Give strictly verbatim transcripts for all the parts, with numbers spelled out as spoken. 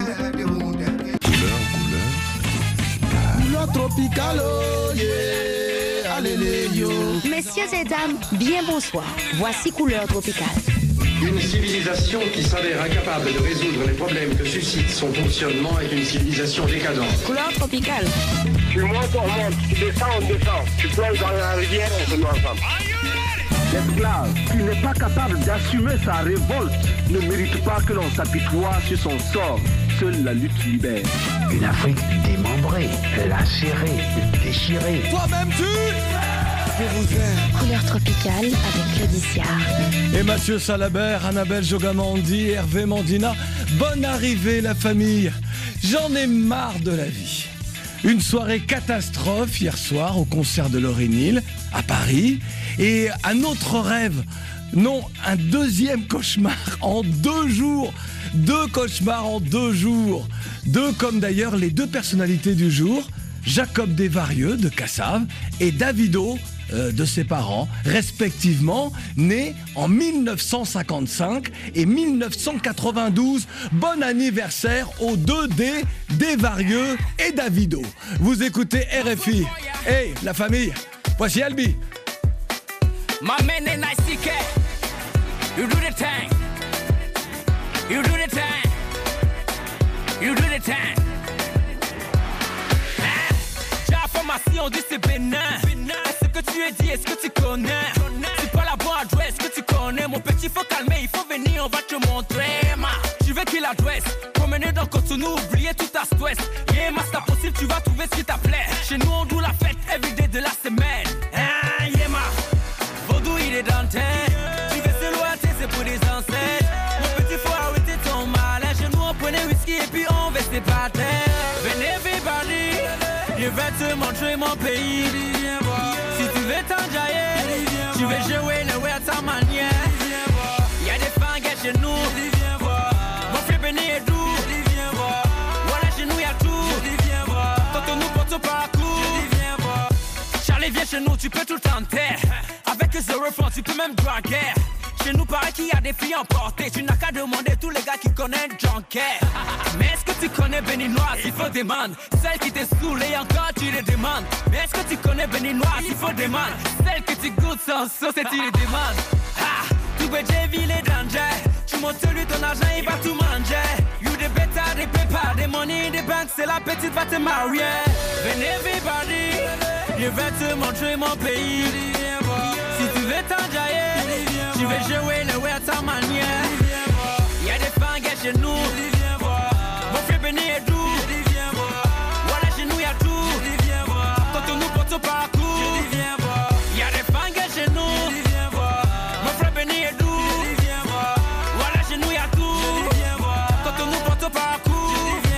Couleur tropicale, oh yeah, allez yo. Messieurs et dames, bien bonsoir. Voici Couleur tropicale. Une civilisation qui s'avère incapable de résoudre les problèmes que suscite son fonctionnement est une civilisation décadente. Couleur tropicale. Tu montes, on monte. Tu descends, on descend. Tu plonges dans la rivière, on se met ensemble. L'esclave qui n'est pas capable d'assumer sa révolte ne mérite pas que l'on s'apitoie sur son sort. Seule la lutte libère. Une Afrique démembrée, lacérée, déchirée. Toi-même tu je vous aime. Couleur tropicale avec Claudicia. Et Mathieu Salabert, Annabelle Jogamandi, Hervé Mandina. Bonne arrivée la famille. J'en ai marre de la vie. Une soirée catastrophe hier soir au concert de Lauryn Hill à Paris. Et un autre rêve. Non, un deuxième cauchemar en deux jours. Deux cauchemars en deux jours. Deux comme d'ailleurs les deux personnalités du jour. Jacob Desvarieux de Cassave et Davido euh, de ses parents, respectivement, nés en mille neuf cent cinquante-cinq et mille neuf cent quatre-vingt-douze. Bon anniversaire aux deux D, Desvarieux et Davido. Vous écoutez R F I. Hey, la famille, voici Albi. My man and I C K. You do the thing. You do the thing. You do the thing. Si on dit c'est bénin, est-ce que tu es dit, est-ce que tu connais? C'est pas la bonne adresse que tu connais. Mon petit, faut calmer, il faut venir, on va te montrer. Ma, tu veux qu'il adresse, promener dans Cotonou, oublier tout ta stress. Yeah, ma, c'est possible, tu vas trouver ce qui t'appelait. Chez nous, on doit la fête, everyday de la semaine. Ah, yeah, ma, Vaudou, il est dans le thème. Tu veux se loiter, c'est pour les ancêtres. Mon petit, faut arrêter ton malin. Chez nous, on prenait whisky et puis on vestait pas terre. Venez, everybody. Je vais te montrer mon pays. Si tu veux t'enjailler, tu veux jouer le way à ta manière. Y'a des fangues chez nous. Mon frère Benny est doux. Voilà, chez nous y'a tout. Quand nous porte au parcours. Charlie, viens chez nous, tu peux tout tenter. Avec zéro franc, tu peux même draguer. Chez nous, paraît qu'il y a des filles emportées. Tu n'as qu'à demander tous les gars qui connaissent Junker. Mais est-ce que tu connais Béninoise? Il faut demander. Celle qui t'est saoulée encore, tu les demandes. Mais est-ce que tu connais Béninoise? Il faut demander. Celle que tu goûtes sans sauce et tu les demandes. Ah, tu veux J-Ville et danger. Tu montes lui ton argent, il va tout manger. You des bêtas, des pépas, des money, des banques. C'est la petite va te marier. Venez everybody. Je vais te montrer mon pays. Si tu veux t'enjailler, tu veux jouer le way à ta manière. Y'a des fangues chez nous. Mon frère Benny est doux. Voilà, chez nous y'a tout. Quand on nous porte au parcours. Y'a des fangues chez nous. Mon frère Benny est doux. Voilà, chez nous y'a tout. Quand on nous porte au parcours.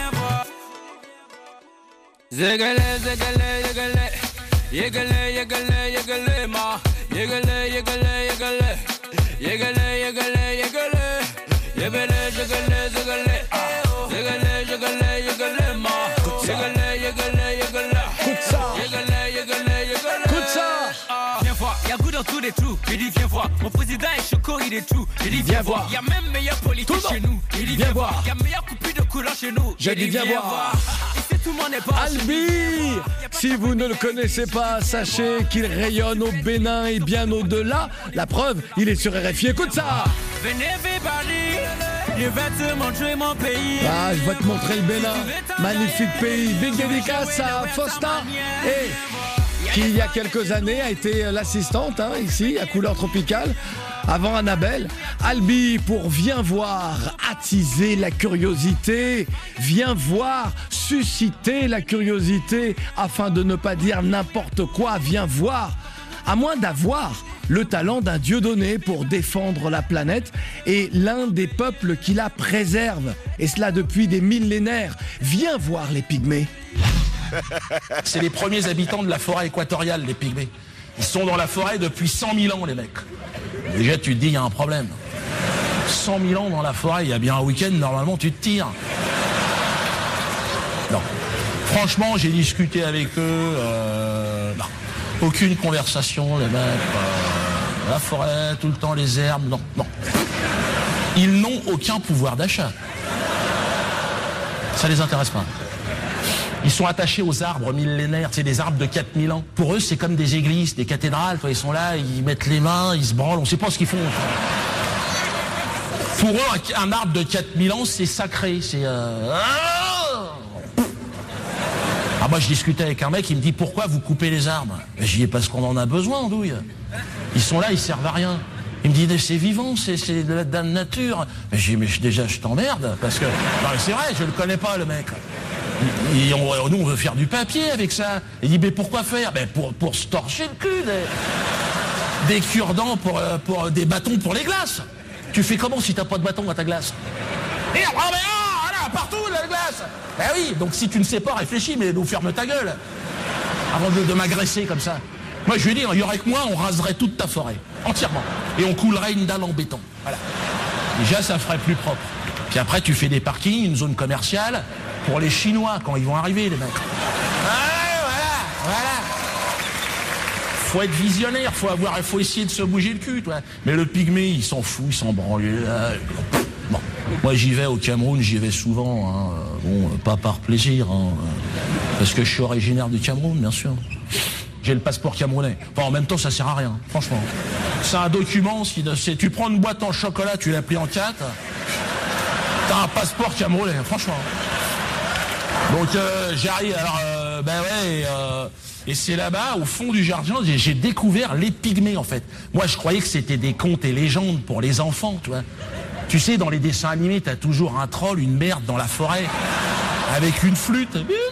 Zegele, zegele, zegele. Yegele, yegele, yegele, ma. Yegele, yegele, yegele. Yegele, yegele, yegele. Yegele, yegele, yegele. Yegele, yegele, yegele, ma. Yegele, yegele, yegele. Écoute ça. Yegele, yegele, yegele. Écoute ça. Viens voir, y'a goût dans tous les trous. Il dit viens voir, mon président est choco, il est tout. Il dit viens voir, y'a même meilleur politique chez nous. Il dit viens voir, y'a meilleur coupure de couleur chez nous. J'ai dit viens voir. Tout le monde est pas Albi, si vous ne le connaissez pas, sachez qu'il rayonne au Bénin et bien au-delà. La preuve, il est sur R F I. Écoute ça. Venez everybody, je vais te montrer mon pays. Ah, je vais te montrer le Bénin. Magnifique pays. Big dédicace à Fosta. Et qui, il y a quelques années, a été l'assistante, hein, ici, à Couleur Tropicale. Avant Annabelle, Albi pour Viens voir, attiser la curiosité, viens voir, susciter la curiosité, afin de ne pas dire n'importe quoi, viens voir, à moins d'avoir le talent d'un dieudonné pour défendre la planète et l'un des peuples qui la préserve, et cela depuis des millénaires. Viens voir les pygmées. C'est les premiers habitants de la forêt équatoriale, les pygmées. Ils sont dans la forêt depuis cent mille ans, les mecs. Déjà, tu te dis, il y a un problème. cent mille ans dans la forêt, il y a bien un week-end, normalement, tu te tires. Non. Franchement, j'ai discuté avec eux. Euh, non. Aucune conversation, les mecs. Euh, la forêt, tout le temps, les herbes. Non, non. Ils n'ont aucun pouvoir d'achat. Ça les intéresse pas. Ils sont attachés aux arbres millénaires, c'est des arbres de quatre mille ans. Pour eux, c'est comme des églises, des cathédrales. Ils sont là, ils mettent les mains, ils se branlent, on sait pas ce qu'ils font. Pour eux, un arbre de quatre mille ans, c'est sacré. C'est... Euh... Ah, moi, je discutais avec un mec, il me dit, pourquoi vous coupez les arbres? J'y dis, parce qu'on en a besoin, andouille. Ils sont là, ils servent à rien. Il me dit, c'est vivant, c'est, c'est de la nature. Mais j'ai dit, mais déjà, je t'emmerde, parce que... Non, mais c'est vrai, je le connais pas, le mec. Et on, nous, on veut faire du papier avec ça. Il dit, mais pourquoi faire? Ben, pour, pour se torcher le cul. Des, des cure-dents pour, pour des bâtons pour les glaces. Tu fais comment si t'as pas de bâton à ta glace? Et oh, mais oh, là, partout, la glace. Ben oui, donc si tu ne sais pas, réfléchis, mais nous ferme ta gueule. Avant de, de m'agresser comme ça. Moi, je lui ai dit, il y aurait que moi, on raserait toute ta forêt. Entièrement. Et on coulerait une dalle en béton. Voilà. Déjà, ça ferait plus propre. Puis après, tu fais des parkings, une zone commerciale, pour les Chinois, quand ils vont arriver, les mecs. Ouais, voilà, voilà. Faut être visionnaire, faut avoir, faut essayer de se bouger le cul, toi. Mais le pygmée, il s'en fout, il s'en branle. Bon. Moi, j'y vais au Cameroun, j'y vais souvent. Hein. Bon, pas par plaisir, hein. Parce que je suis originaire du Cameroun, bien sûr. J'ai le passeport camerounais. Enfin, en même temps, ça sert à rien, franchement. C'est un document, si c'est, tu prends une boîte en chocolat, tu la plies en quatre, t'as un passeport camerounais, franchement. Donc, euh, j'arrive, alors, euh, ben ouais, euh, et c'est là-bas, au fond du jardin, j'ai, j'ai découvert les pygmées, en fait. Moi, je croyais que c'était des contes et légendes pour les enfants, tu vois. Tu sais, dans les dessins animés, t'as toujours un troll, une merde dans la forêt, avec une flûte.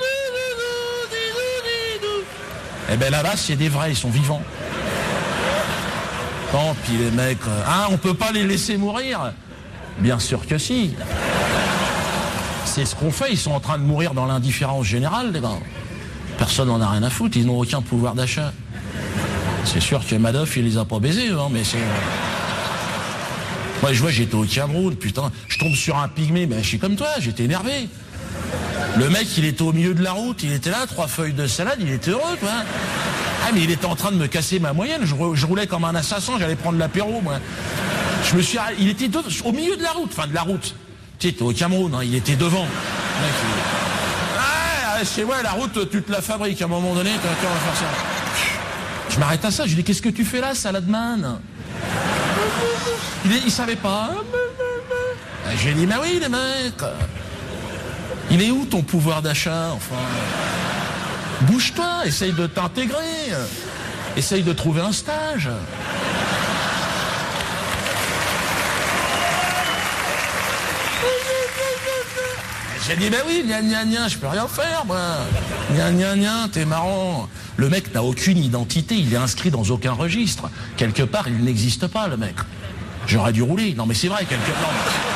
Eh ben là-bas, c'est des vrais, ils sont vivants. Tant pis les mecs, hein, on peut pas les laisser mourir? Bien sûr que si. C'est ce qu'on fait, ils sont en train de mourir dans l'indifférence générale, les gars. Personne n'en a rien à foutre, ils n'ont aucun pouvoir d'achat. C'est sûr que Madoff, il les a pas baisés, hein, mais c'est... Moi, je vois, j'étais au Cameroun, putain, je tombe sur un pygmée, ben je suis comme toi, j'étais énervé. Le mec, il était au milieu de la route, il était là, trois feuilles de salade, il était heureux, toi. Ah, mais il était en train de me casser ma moyenne, je, je roulais comme un assassin, j'allais prendre l'apéro, moi. Je me suis... Il était de... au milieu de la route, enfin de la route. Tu sais, t'es au Cameroun, hein, il était devant. Mec, il... Ah, chez moi, la route, tu te la fabriques, à un moment donné, tu vas faire ça. Je m'arrête à ça, je lui dis, qu'est-ce que tu fais là, salade man? Il, il savait pas. J'ai dit, mais oui, les mecs. Il est où ton pouvoir d'achat, enfin? Bouge-toi, essaye de t'intégrer. Essaye de trouver un stage. J'ai dit, ben oui, gna gna gna, je peux rien faire, moi. Gna gna gna, t'es marrant. Le mec n'a aucune identité, il est inscrit dans aucun registre. Quelque part, il n'existe pas, le mec. J'aurais dû rouler. Non, mais c'est vrai, quelque part.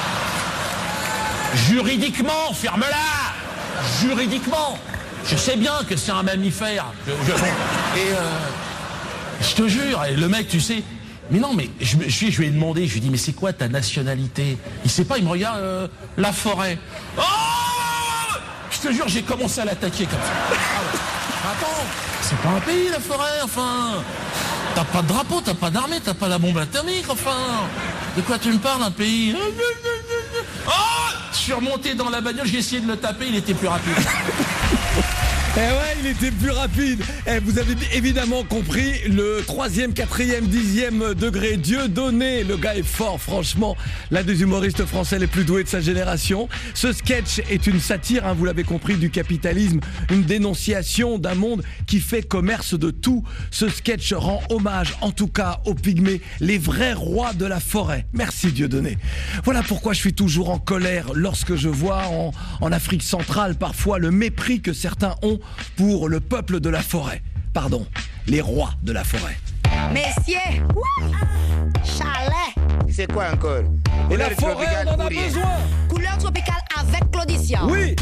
Juridiquement, ferme-la! Juridiquement! Je sais bien que c'est un mammifère. Je, je, et euh, je te jure, et le mec, tu sais... Mais non, mais je, je, je lui ai demandé, je lui ai dit, mais c'est quoi ta nationalité? Il sait pas, il me regarde, euh, la forêt. Oh! Je te jure, j'ai commencé à l'attaquer comme ça. Ah ouais. Attends, c'est pas un pays, la forêt, enfin. T'as pas de drapeau, t'as pas d'armée, t'as pas la bombe atomique, enfin. De quoi tu me parles, un pays? Oh! Je suis remonté dans la bagnole, j'ai essayé de le taper, il était plus rapide. Eh ouais, il était plus rapide. Eh, vous avez évidemment compris le troisième, quatrième, dixième degré. Dieudonné, le gars est fort, franchement. L'un des humoristes français les plus doués de sa génération. Ce sketch est une satire, hein, vous l'avez compris, du capitalisme. Une dénonciation d'un monde qui fait commerce de tout. Ce sketch rend hommage, en tout cas, aux pygmées, les vrais rois de la forêt. Merci Dieudonné. Voilà pourquoi je suis toujours en colère lorsque je vois en, en Afrique centrale parfois le mépris que certains ont pour le peuple de la forêt. Pardon, les rois de la forêt. Messieurs, chalet. C'est quoi encore? Et la forêt, on en a besoin. Couleur tropicale avec Claudicia. Oui.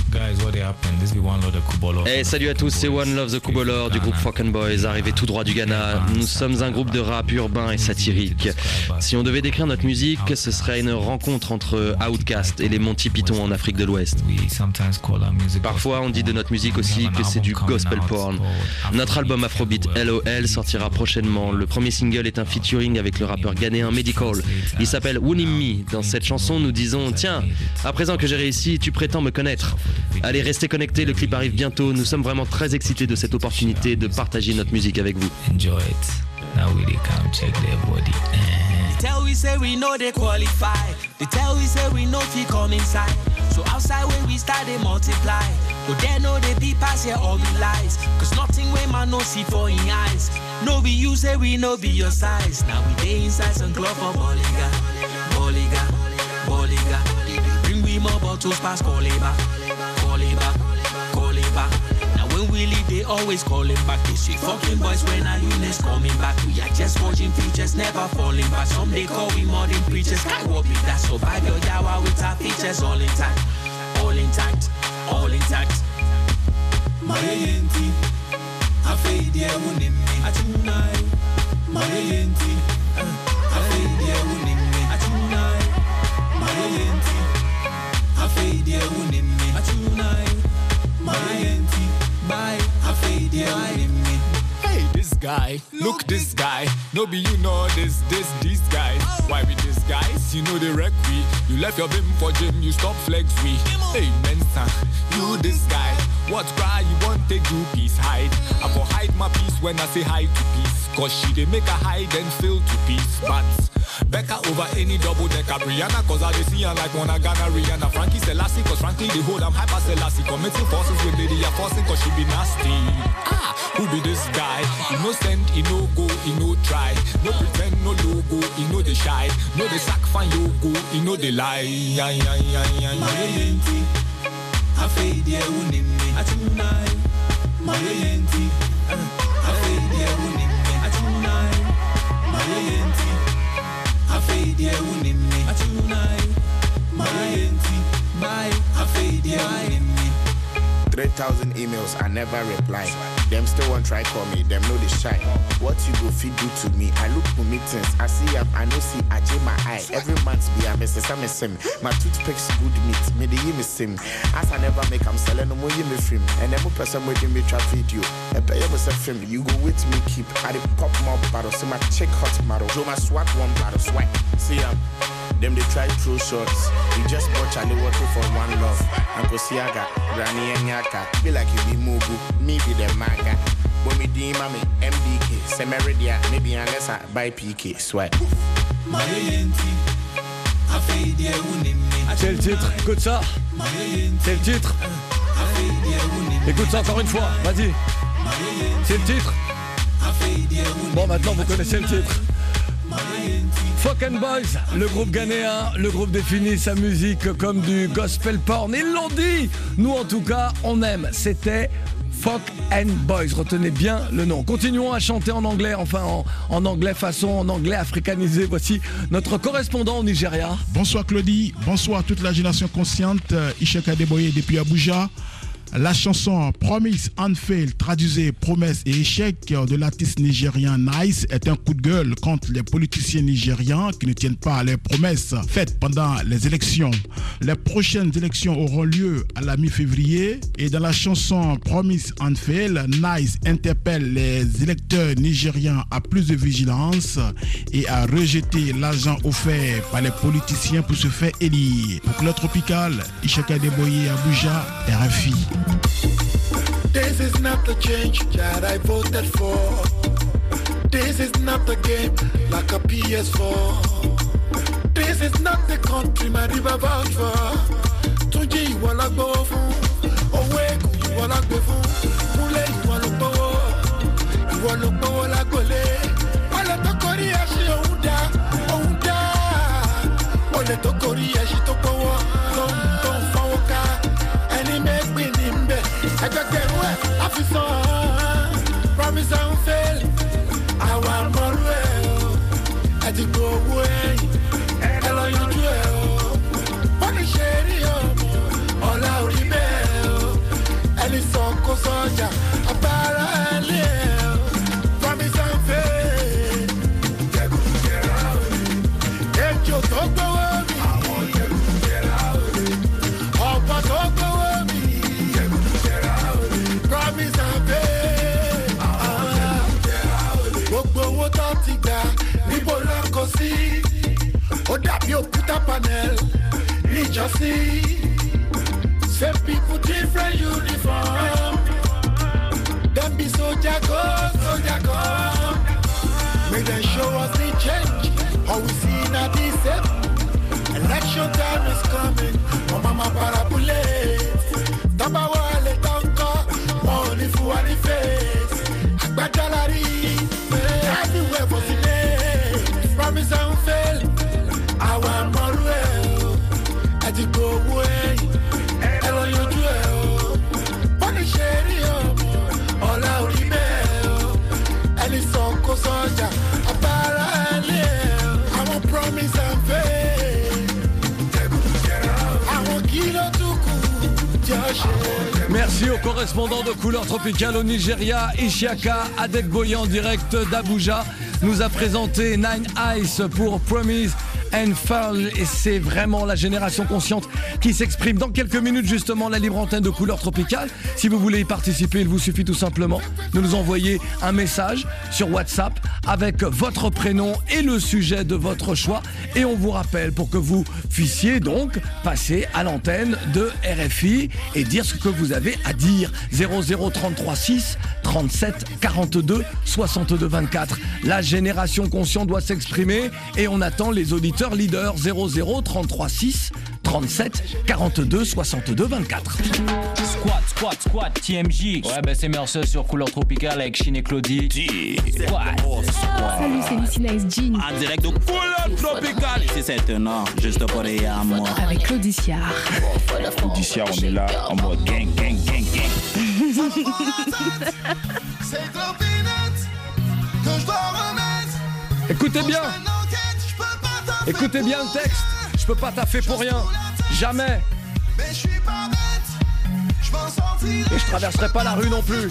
Hey, salut à tous, c'est One Love the Kubolor du groupe Fucking Boys, arrivé tout droit du Ghana. Nous sommes un groupe de rap urbain et satirique. Si on devait décrire notre musique, ce serait une rencontre entre Outkast et les Monty Python en Afrique de l'Ouest. Parfois, on dit de notre musique aussi que c'est du gospel porn. Notre album Afrobeat L O L sortira prochainement. Le premier single est un featuring avec le rappeur ghanéen Medical. Il s'appelle Wooning Me. Dans cette chanson, nous disons, tiens, à présent que j'ai réussi, Lodi, tu prétends me connaître. Allez, restez connectés, le clip arrive bientôt. Nous sommes vraiment très excités de cette opportunité de partager notre musique avec vous. Enjoy it. Now we come check their body. They tell we say we know they qualify. They tell we say we know fi come inside. So outside when we start they multiply. But they know they be pass here all the lies. Cause nothing when man no see for in eyes. No be you say we no be your size. Now we day inside some club for Bolliga. Bolliga, Bolliga. Bring we more bottles past Coliba. Coliba, Coliba. When we leave, they always calling back. They sweet fucking boys when our units coming back. We are just watching futures, never falling back. Some they call we modern preachers. I will be that survive your yawa with our features all intact, all intact, all intact. My auntie, I fade there winning me. I tonight. My auntie, I fade there winning me. I tonight. My auntie, I fade there winning me. I tonight. My auntie. Bye, I fade you in me. Hey, this guy, look this guy. No be you know this, this, these guys. Why with these guys? You know they wreck we. You left your bim for gym, you stop flex we. Hey, Mensa, you this guy. What cry you want take do peace hide? I for hide my peace when I say hi to peace. Cause she they make a hide and fill to peace. But Becca over any double decker Brianna. Cause I see her like one Ghana Rihanna. Frankie Selassie, cause frankly they hold I'm hyper Selassie. Committing forces with lady are forcing cause she be nasty. Ah, who be this guy? Innocent, he no go, he no try. No pretend, no logo, he know they shy. No they sack fan you go, he know they lie. Yeah, yeah, yeah, yeah, yeah. My auntie, I fade there winning me. I tonight. My auntie, I fade there winning me. I tonight. My auntie, I fade there winning me. I tonight. My auntie, bye. I fade there winning me. three thousand emails, I never reply. Them still won't try call me, them know they shy. What you go feed do to me? I look for meetings, I see up, I know see, I jam my eye. Every month be a mess, I'm a sim. My toothpicks good meat, me the me sim. As I never make, I'm selling no more me film. And then person waiting me trap video. And pay up a film, you go with me keep. I the pop more bottle, see my check hot model. Show my swap one bottle, swipe. See um, them they try throw shots. We just bought Charlie Water for one love. Uncle Siaga, Granny and Yaka. Be like you be Mugu, me be the manga. But me D mommy, M D K, Semeridia, maybe unless I buy P K, swipe. My auntie, I fade there winning me. C'est le titre, écoute ça. C'est le titre. Écoute ça encore une fois, vas-y. C'est le titre. Bon, maintenant vous connaissez le titre. Fucking Boys, le groupe ghanéen, le groupe définit sa musique comme du gospel porn. Ils l'ont dit, nous en tout cas, on aime. C'était Fuck and Boys, retenez bien le nom. Continuons à chanter en anglais, enfin en, en anglais façon, en anglais africanisé. Voici notre correspondant au Nigeria. Bonsoir Claudie, bonsoir toute la génération consciente. Ishaka Deboye depuis Abuja. La chanson Promise and Fail, traduisée promesse et échec de l'artiste nigérien Nice, est un coup de gueule contre les politiciens nigérians qui ne tiennent pas à leurs promesses faites pendant les élections. Les prochaines élections auront lieu à la mi-février et dans la chanson Promise and Fail, Nice interpelle les électeurs nigérians à plus de vigilance et à rejeter l'argent offert par les politiciens pour se faire élire. Pour Club Tropical, Ishaka Deboye, Abuja, R F I. This is not the change that I voted for. This is not the game like a P S four. This is not the country my river vouch for. Tunji ìwọ la gbowó fún, owó èkó ìwọ la gbé fún, múlẹ̀ ìwọ ló gbowó, ìwọ ló gbowó lágbólé. Olè tó korí ẹṣin òun dá, òun dá. Olè tó korí ẹṣin tó gbowó, tó ń tó ń fọwọ́ ká. Ẹni mẹ́gbìn ní mbẹ́, ẹgbẹ́gbẹ̀rún ẹ̀ àfisàn. Promise and fail, àwọn àmọ́rú ẹ̀ o. Ẹ ti gbowó ẹ̀yìn, ẹ lọ yanjú ẹ̀ o. Wọ́n ní ṣe rí ọmọ, ọ̀la orí bẹ́ẹ̀ o. Ẹni sọ kó sọ́jà, abára ẹ̀ lé ẹ̀ o. Promise and fail, jẹ́kùn jẹ́ra òní. Ejò tó gbowó mi, àwọn jẹ́kùn jẹ́ra òní. Ọ̀pọ̀ tó gbowó mi, jẹ́kùn jẹ́ra òní. Promise and fail, àwọn jẹ́kùn jẹ́ra òní. Gbogbo owó tó ti gbà, níbo ló kó sí? Ó dàbí òkúta panel níjọ́sí. Same people, different uniform. Them be soldier go, soldier come. Make them show us the change. How we see now the same. Election time is coming. Oh mama parabule. Taba wale tanka. Money for the face. Agbajalari. Everywhere for the day. Promise I won't fail. I want more well. I just go away. Hello you do. Money shady all out the mail. And it's so close on ya. I want promise and faith. I want kilo to Merci aux correspondants de Couleur Tropicale au Nigeria. Ishiaka Adegboye en direct d'Abuja nous a présenté Nine Ice pour Promise and Fall, et c'est vraiment la génération consciente qui s'exprime. Dans quelques minutes justement, la libre antenne de Couleur Tropicale. Si vous voulez y participer, il vous suffit tout simplement de nous envoyer un message sur WhatsApp avec votre prénom et le sujet de votre choix, et on vous rappelle pour que vous puissiez donc passer à l'antenne de R F I et dire ce que vous avez à dire. Zéro zéro trente-trois six trente-sept quarante-deux soixante-deux vingt-quatre. La génération consciente doit s'exprimer et on attend les auditeurs leaders. Zéro zéro trente-trois six trente-sept quarante-deux soixante-deux vingt-quatre. Squat, squat, squat, T M J. Ouais, ben c'est Merceau sur Couleur Tropicale avec Chine et Claudie. Squat. Salut, c'est Lucy Nice Jean. En direct de Couleur Tropicale. Ici c'est un an, juste pour les amours. Avec Claudiciard. Claudiciard, on est là en mode gang, gang, gang, gang. Écoutez bien. Écoutez bien le texte. Je peux pas taffer pour rien. Jamais. Et je traverserai pas la rue non plus.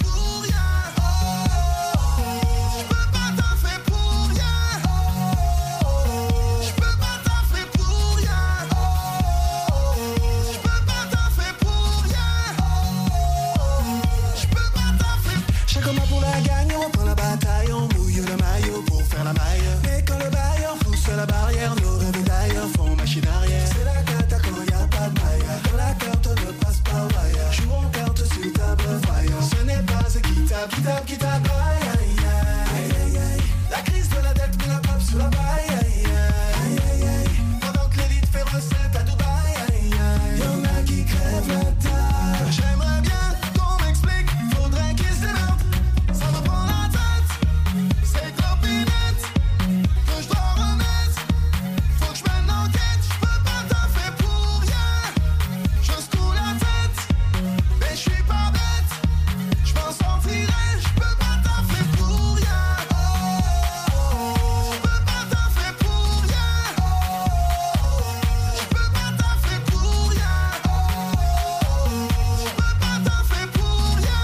Chaque mois pour la gagne, on prend la bataille, on mouille le maillot pour faire la maille. Mais quand le bailleur pousse la barrière, nos rêves d'ailleurs font machine arrière. C'est la cata quand y a pas de maille. Quand la carte ne passe pas au bailleur. Joue en carte sur table faillante. Ce n'est pas équitable, qui tape, qui tape, aïe aïe aïe aïe aïe. La crise de la dette met la pape sur la paille, aïe aïe aïe aïe. Pendant que l'élite fait recette à Dubaï, aïe aïe. Y'en a qui crèvent la table. J'aimerais bien qu'on m'explique, faudrait qu'ils se démerdent. Ça me prend la tête, c'est trop pinette que je dois remettre. Faut que je mène l'enquête, je peux pas taffer pour rien. Je secoue la tête, mais je suis pas bête. Je m'en sortirai, je peux pas taffer pour rien. Je peux pas taffer pour rien. Je peux pas taffer pour rien. Je peux pas taffer pour rien.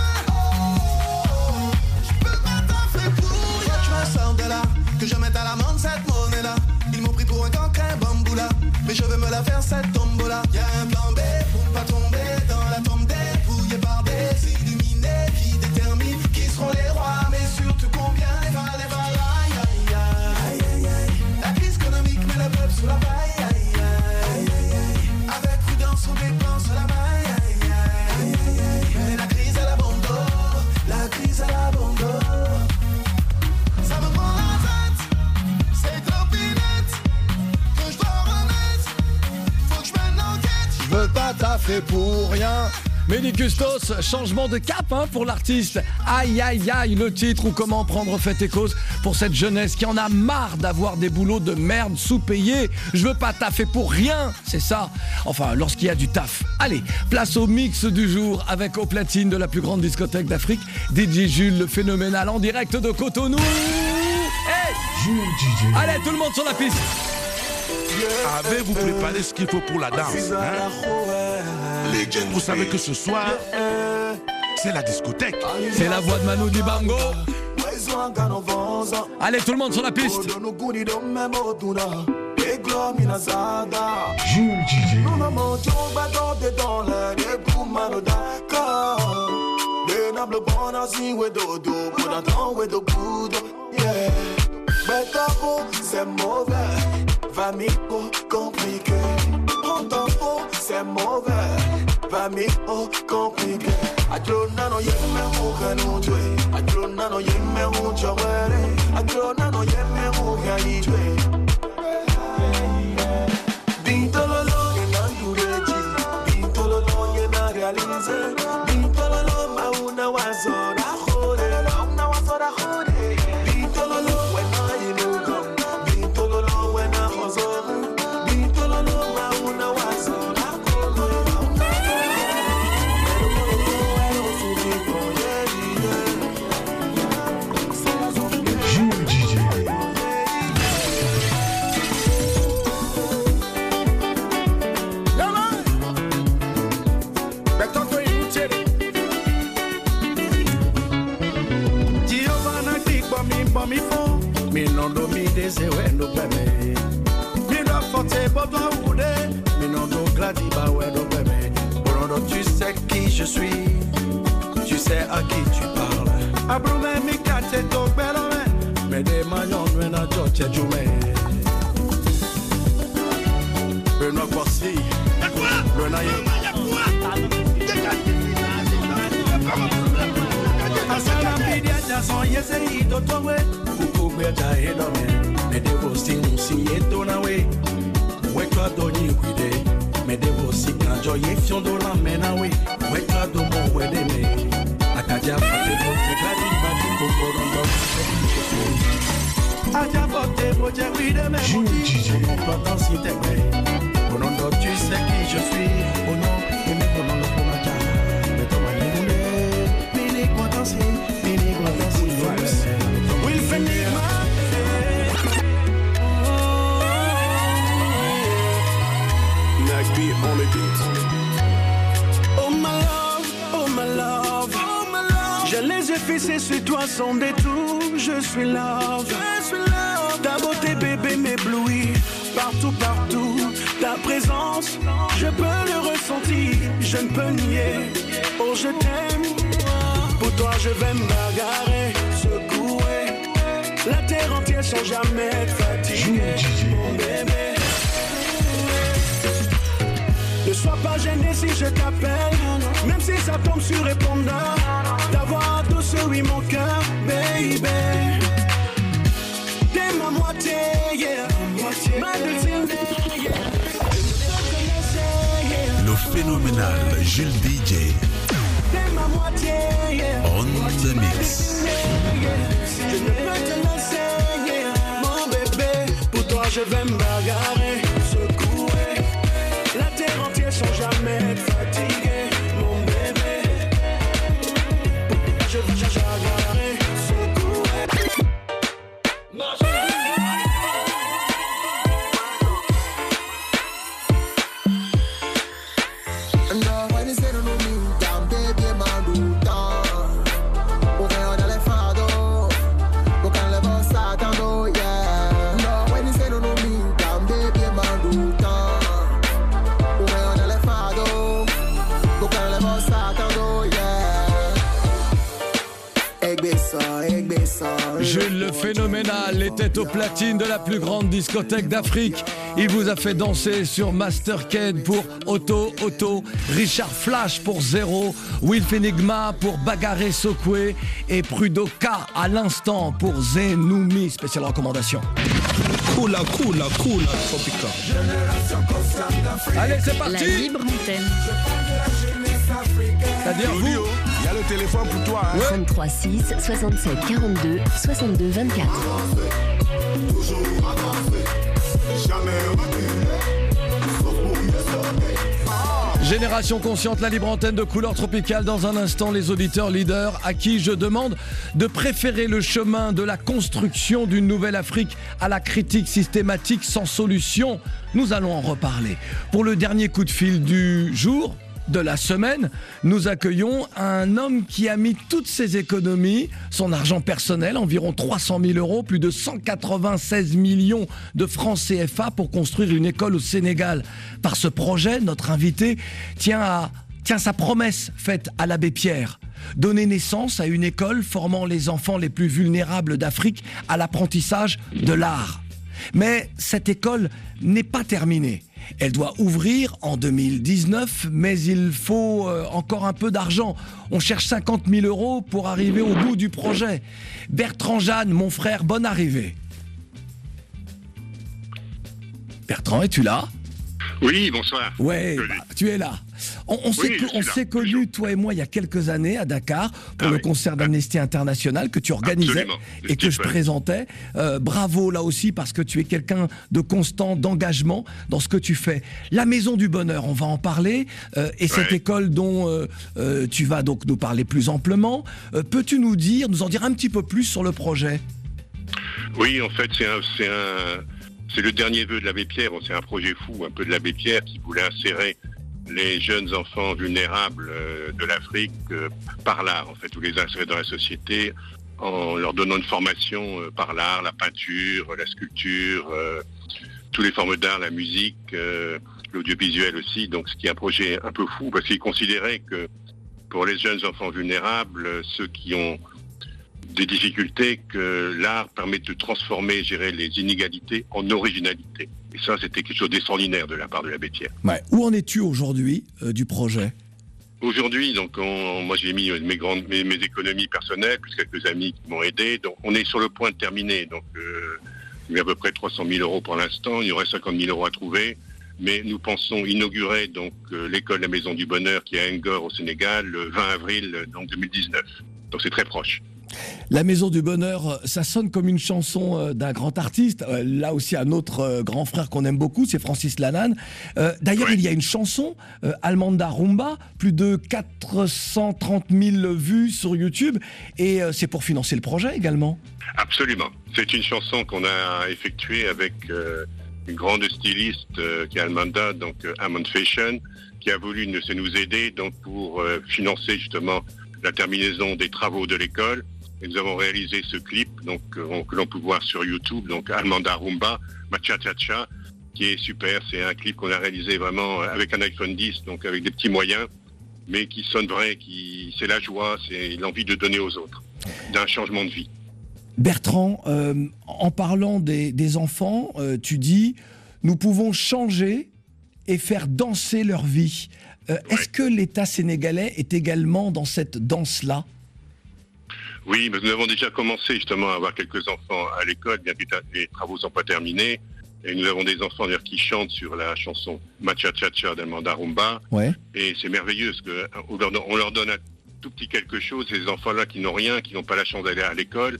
Je peux pas taffer pour rien. Faut que je me sorte de là, que je mette à l'amende cette monnaie-là. Ils m'ont pris pour un cancrin bamboula, mais je veux me la faire cette tombola. Y'a un plan B pour pas tomber dans la tombe dépouillée par des illuminés qui déterminent qui seront les rois, mais surtout combien les valent, les valent. Aïe aïe aïe aïe aïe. La crise économique met le peuple sous la paille. Aïe aïe aïe aïe. Avec prudence on dépense la maille. Aïe aïe aïe aïe. Mais la crise à la bondo, la crise à la bondo. Ça me prend la tête, c'est trop pinette que je dois remettre. Faut que je mène l'enquête. Je veux pas taffer pour rien. Mehdi Custos, changement de cap hein, pour l'artiste. Aïe aïe aïe, le titre ou comment prendre fait et cause pour cette jeunesse qui en a marre d'avoir des boulots de merde sous-payés. Je veux pas taffer pour rien, c'est ça. Enfin, lorsqu'il y a du taf. Allez, place au mix du jour avec au platine de la plus grande discothèque d'Afrique, D J Jules le phénoménal en direct de Cotonou. Hey Jules D J. Allez, tout le monde sur la piste. Avez-vous préparé ce qu'il faut pour la danse hein? Vous savez que ce soir, c'est la discothèque. C'est la voix de Manu Dibango. Allez, tout le monde sur la piste. Jules D J. C'est mauvais, va m'y compliquer. Prends ton pot, c'est mauvais. pas mis au compliqué. Adrona no yemme o kanujwe. Adrona no yemme o chawere. Adrona no yemme o gaijwe. Bintololo yena yureji. Bintololo yena realize. Bintololo mauna wazora khore. Mauna wazora khore. Bintololo wena inugo. Bintololo wena khozora. Bintololo mauna wazora khore. Mi fo, mi non do mi dese wendo peme. Mi do forte bodo oude, mi non do gladi ba wendo peme. Brodo, tu sais qui je suis, tu sais à qui tu parles. Abrume mi kate to belome, me de mayon wena joche jume. Benoît Corsi, le naïe. Son yese ito towe ukube ta edome me devo sing sing eto na we we kwa do ni kwide me devo sing na joy fion do la mena we we kwa do mo we de me akaja fate bo te gadi ba di ko korondo aja bote bo je wi de me mon potentiel te me korondo tu sais qui je suis oh non et me korondo ko ma ja me to ma ni mini potentiel We'll finish my Next beat on the beat. Oh my love, oh my love, oh my love. J'ai les yeux fixés sur toi sans détour. Je suis love, je suis love. Ta beauté bébé m'éblouit. Partout, partout, ta présence, je peux le ressentir. Je ne peux nier. Oh je t'aime. Pour toi je vais me bagarrer, secouer. La terre entière sans jamais être fatigué, mon bébé. Ne sois pas gêné si je t'appelle, même si ça tombe sur répondeur. Ta voix douce, oui mon cœur, baby. T'es ma moitié, yeah. Ma deuxième, yeah. Le phénoménal Jules D J. Ma moitié, yeah. On the mix. Je ne peux te laisser, yeah. Mon bébé. Pour toi je vais me bagarrer, secouer. La terre entière sans jamais être fatigué, mon bébé. Pour toi je vais bagarrer, secouer. Jules le phénoménal était au platine de la plus grande discothèque d'Afrique. Il vous a fait danser sur Mastercade pour Auto Auto, Richard Flash pour Zéro, Will Enigma pour Bagarre Sokwe et Prudo K à l'instant pour Zenoumi. Spéciale recommandation. Cool, cool, cool, Tropica. Allez, c'est parti. La libre antenne. C'est-à-dire vous. Il y a le téléphone pour toi. Hein. trente-trois six soixante-sept quarante-deux soixante-deux vingt-quatre. Génération consciente, la libre antenne de Couleur Tropicale. Dans un instant, les auditeurs leaders à qui je demande de préférer le chemin de la construction d'une nouvelle Afrique à la critique systématique sans solution. Nous allons en reparler. Pour le dernier coup de fil du jour, de la semaine, nous accueillons un homme qui a mis toutes ses économies, son argent personnel, environ trois cent mille euros, plus de cent quatre-vingt-seize millions de francs C F A pour construire une école au Sénégal. Par ce projet, notre invité tient, à, tient sa promesse faite à l'abbé Pierre. Donner naissance à une école formant les enfants les plus vulnérables d'Afrique à l'apprentissage de l'art. Mais cette école n'est pas terminée. Elle doit ouvrir en deux mille dix-neuf, mais il faut euh, encore un peu d'argent. On cherche cinquante mille euros pour arriver au bout du projet. Bertrand Jeanne, mon frère, bonne arrivée. Bertrand, es-tu là ? Oui, bonsoir. Ouais, bah, tu es là. On, on s'est, oui, on s'est connus, toi et moi, il y a quelques années à Dakar pour ah le oui. concert d'Amnesty International que tu organisais Absolument. et que je présentais. Euh, bravo là aussi parce que tu es quelqu'un de constant, d'engagement dans ce que tu fais. La Maison du Bonheur, on va en parler euh, et cette ouais. école dont euh, euh, tu vas donc nous parler plus amplement. Euh, peux-tu nous dire, nous en dire un petit peu plus sur le projet ? Oui, en fait, c'est un, c'est un, c'est le dernier vœu de l'abbé Pierre. C'est un projet fou, un peu de l'abbé Pierre qui voulait insérer les jeunes enfants vulnérables euh, de l'Afrique euh, par l'art, en fait, ou les insérer dans la société en leur donnant une formation euh, par l'art, la peinture, la sculpture, euh, toutes les formes d'art, la musique, euh, l'audiovisuel aussi. Donc, ce qui est un projet un peu fou, parce qu'il considérait que pour les jeunes enfants vulnérables, ceux qui ont des difficultés, que l'art permet de transformer, gérer les inégalités en originalité. Et ça, c'était quelque chose d'extraordinaire de la part de l'abbé Pierre. Ouais. Où en es-tu aujourd'hui euh, du projet ? Aujourd'hui, donc, on, moi j'ai mis mes, grandes, mes, mes économies personnelles, plus quelques amis qui m'ont aidé. Donc, on est sur le point de terminer. Donc, euh, il y a à peu près trois cent mille euros pour l'instant. Il y aurait cinquante mille euros à trouver. Mais nous pensons inaugurer donc euh, l'école La Maison du Bonheur qui est à Ngor au Sénégal le vingt avril donc, deux mille dix-neuf. Donc, c'est très proche. La Maison du Bonheur, ça sonne comme une chanson d'un grand artiste. Là aussi, un autre grand frère qu'on aime beaucoup, c'est Francis Lalanne. Euh, d'ailleurs, ouais. il y a une chanson, euh, Almanda Rumba, plus de quatre cent trente mille vues sur YouTube. Et euh, c'est pour financer le projet également. Absolument. C'est une chanson qu'on a effectuée avec euh, une grande styliste euh, qui est Almanda, donc euh, Amon Fashion, qui a voulu nous, nous aider donc, pour euh, financer justement la terminaison des travaux de l'école. Et nous avons réalisé ce clip donc, euh, que l'on peut voir sur YouTube, donc Almanda Rumba, Macha Cha Cha, qui est super. C'est un clip qu'on a réalisé vraiment avec un iPhone dix, donc avec des petits moyens, mais qui sonne vrai, qui, c'est la joie, c'est l'envie de donner aux autres, d'un changement de vie. Bertrand, euh, en parlant des, des enfants, euh, tu dis, nous pouvons changer et faire danser leur vie. Euh, ouais. Est-ce que l'État sénégalais est également dans cette danse-là ? Oui, mais nous avons déjà commencé justement à avoir quelques enfants à l'école, bien que les travaux ne sont pas terminés. Et nous avons des enfants d'ailleurs qui chantent sur la chanson Macha Cha Cha d'Almanda Rumba. Ouais. Et c'est merveilleux parce qu'on leur, on leur donne un tout petit quelque chose. Ces enfants-là qui n'ont rien, qui n'ont pas la chance d'aller à l'école,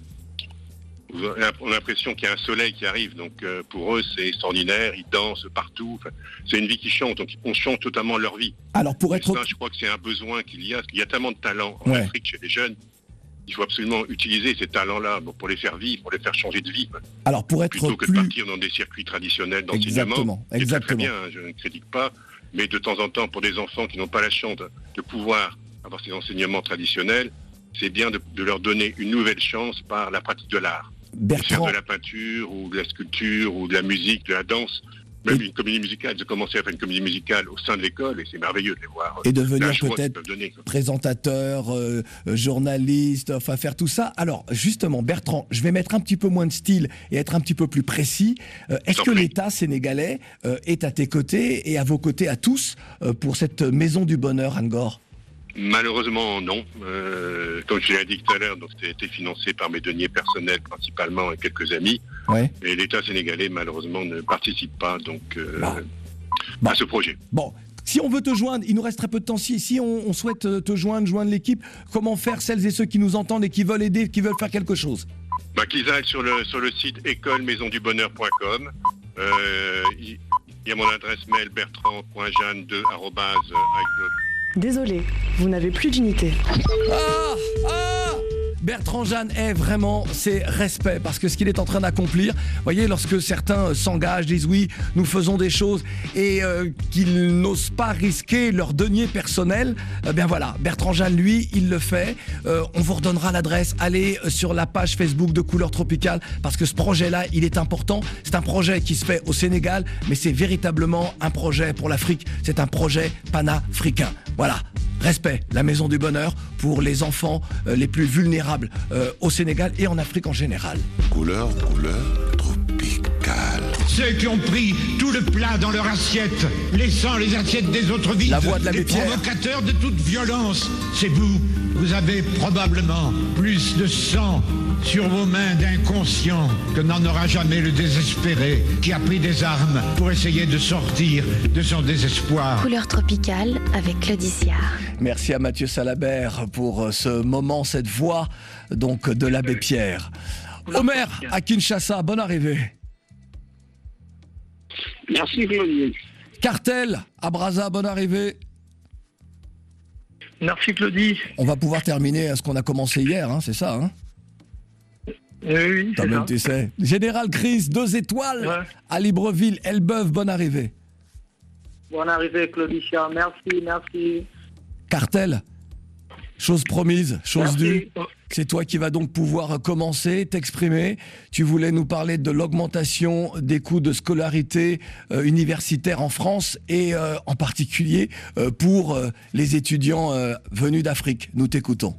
on a l'impression qu'il y a un soleil qui arrive. Donc euh, pour eux, c'est extraordinaire. Ils dansent partout. Enfin, c'est une vie qui chante. Donc on chante totalement leur vie. Alors pour être... Et ça, je crois que c'est un besoin qu'il y a. Parce qu'il y a tellement de talent en ouais. Afrique chez les jeunes. Il faut absolument utiliser ces talents-là pour les faire vivre, pour les faire changer de vie. Alors pour être plutôt que plus... de partir dans des circuits traditionnels d'enseignement. Exactement, exactement. C'est très bien, je ne critique pas, mais de temps en temps, pour des enfants qui n'ont pas la chance de pouvoir avoir ces enseignements traditionnels, c'est bien de, de leur donner une nouvelle chance par la pratique de l'art. Bertrand... Faire de la peinture, ou de la sculpture, ou de la musique, de la danse. Même et... une comédie musicale, j'ai commencé à faire une comédie musicale au sein de l'école et c'est merveilleux de les voir. Et devenir peut-être présentateur, euh, journaliste, enfin faire tout ça. Alors justement, Bertrand, je vais mettre un petit peu moins de style et être un petit peu plus précis. Euh, est-ce que l'État sénégalais euh, est à tes côtés et à vos côtés à tous euh, pour cette Maison du Bonheur, Ngor ? Malheureusement, non. Euh, comme je l'ai dit tout à l'heure, donc c'était été financé par mes deniers personnels principalement et quelques amis. Ouais. Et l'État sénégalais, malheureusement, ne participe pas donc euh, bon. Bon. à ce projet. Bon. Si on veut te joindre, il nous reste très peu de temps. Si, si on, on souhaite te joindre, joindre l'équipe, comment faire celles et ceux qui nous entendent et qui veulent aider, qui veulent faire quelque chose ? Bah, qu'ils aillent sur le, sur le site école maison du bonheur point com. Euh, il y a mon adresse mail bertrand point jeanne deux arobase icloud. Désolé, vous n'avez plus d'unité. Ah, ah Bertrand Jeanne est vraiment, c'est respect, parce que ce qu'il est en train d'accomplir, vous voyez, lorsque certains s'engagent, disent oui, nous faisons des choses, et euh, qu'ils n'osent pas risquer leur denier personnel, eh bien voilà, Bertrand Jeanne, lui, il le fait. Euh, on vous redonnera l'adresse, allez sur la page Facebook de Couleur Tropicale, parce que ce projet-là, il est important. C'est un projet qui se fait au Sénégal, mais c'est véritablement un projet pour l'Afrique, c'est un projet panafricain. Voilà. Respect, la Maison du Bonheur pour les enfants euh, les plus vulnérables euh, au Sénégal et en Afrique en général. Couleur, couleur tropicale. Ceux qui ont pris tout le plat dans leur assiette, laissant les assiettes des autres vides. La voix de l'abbé les Pierre. provocateurs de toute violence, c'est vous. Vous avez probablement plus de sang sur vos mains d'inconscient que n'en aura jamais le désespéré qui a pris des armes pour essayer de sortir de son désespoir. Couleur tropicale avec Claude Issiard. Merci à Mathieu Salabert pour ce moment, cette voix donc de l'abbé Pierre. Omer à Kinshasa, bonne arrivée. Merci Claudie. Cartel à Brazza, bonne arrivée. Merci Claudie. On va pouvoir terminer à ce qu'on a commencé hier, hein, c'est ça, hein? Oui, Quand même, tu sais. Général Chris, deux étoiles ouais. à Libreville, Elbeuf, bonne arrivée. Bonne arrivée Claudie, merci, merci. Cartel, chose promise, chose due. C'est toi qui vas donc pouvoir commencer, t'exprimer. Tu voulais nous parler de l'augmentation des coûts de scolarité euh, universitaire en France et euh, en particulier euh, pour euh, les étudiants euh, venus d'Afrique. Nous t'écoutons.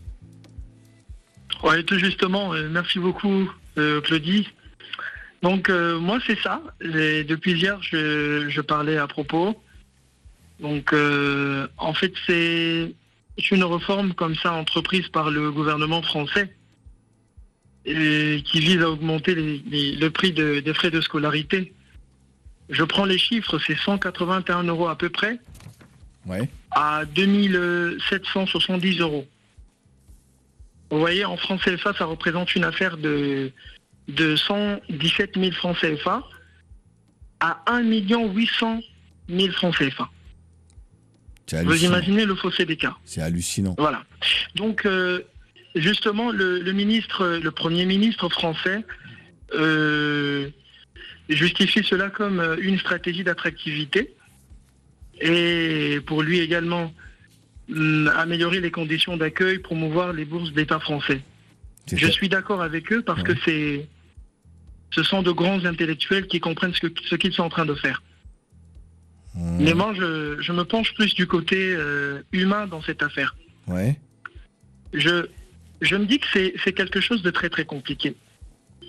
Oui, tout justement. Euh, merci beaucoup, euh, Claudie. Donc, euh, moi, c'est ça. Et depuis hier, je, je parlais à propos. Donc, euh, en fait, c'est... C'est une réforme comme ça entreprise par le gouvernement français et qui vise à augmenter les, les, le prix de, des frais de scolarité. Je prends les chiffres, c'est cent quatre-vingt-un euros à peu près, ouais. à deux mille sept cent soixante-dix euros. Vous voyez, en francs C F A, ça représente une affaire de, de cent dix-sept mille francs C F A à un million huit cent mille francs C F A. Vous imaginez le fossé d'écart. C'est hallucinant. Voilà. Donc, euh, justement, le, le ministre, le Premier ministre français euh, justifie cela comme une stratégie d'attractivité et pour lui également hum, améliorer les conditions d'accueil, promouvoir les bourses d'État français. Je ça. suis d'accord avec eux parce ouais. que c'est, ce sont de grands intellectuels qui comprennent ce, que, ce qu'ils sont en train de faire. Mmh. Mais moi, je, je me penche plus du côté euh, humain dans cette affaire. Ouais. Je, je me dis que c'est, c'est quelque chose de très très compliqué. Pourquoi ?